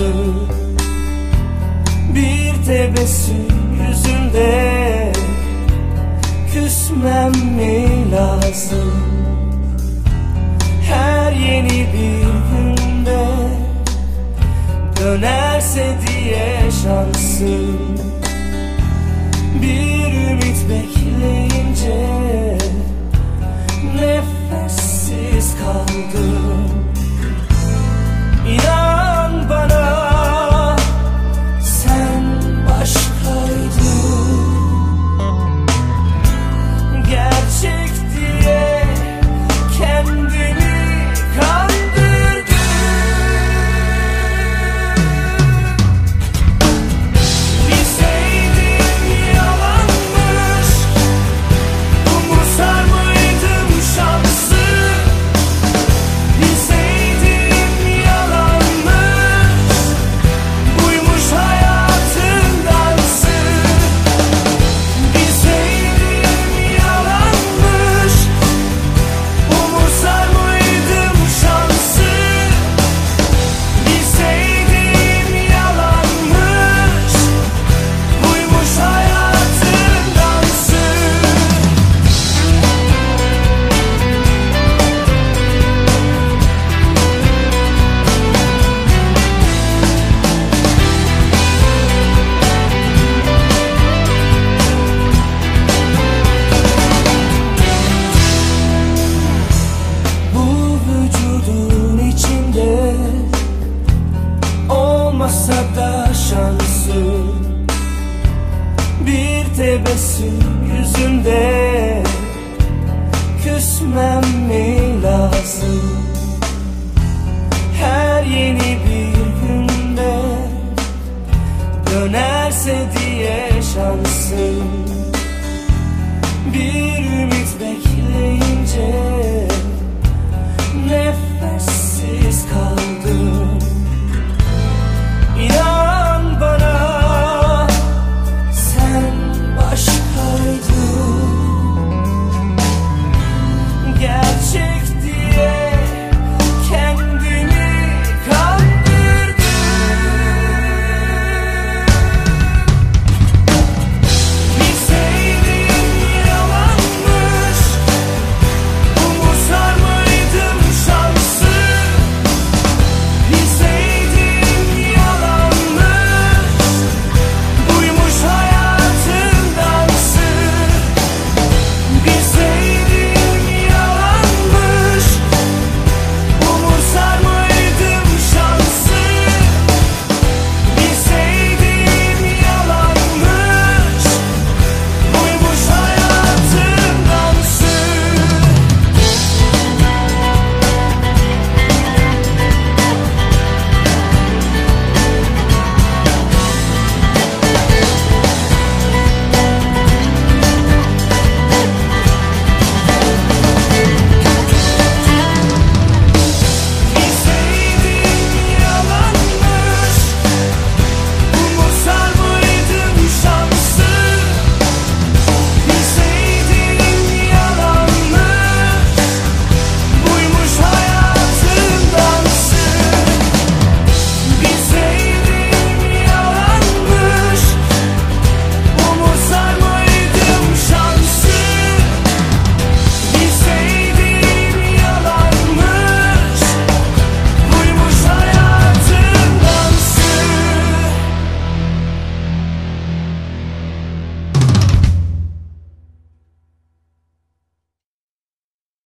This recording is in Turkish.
Bir tebessüm yüzünde, küsmem mi lazım? Her yeni bir günde dönerse diye şansım, bir ümit bekleyince nefessiz kaldım. İnan bana, sen başkaydın. Gerçek diye kendimi kandırdın. Bilseydim yalanmış, umursar mıydım şansı? Bilseydim yalanmış, buymuş hayatın dansı. Bilseydim yalanmış, umursar mıydım şansı? Bilseydim yalanmış, buymuş hayatın dansı. Bu vücudun içinde olmasa da şansım, bir tebessüm yüzünde, küsmem mi lazım? Her yeni bir günde dönerse diye şansım, bir ümit bekleyince nefes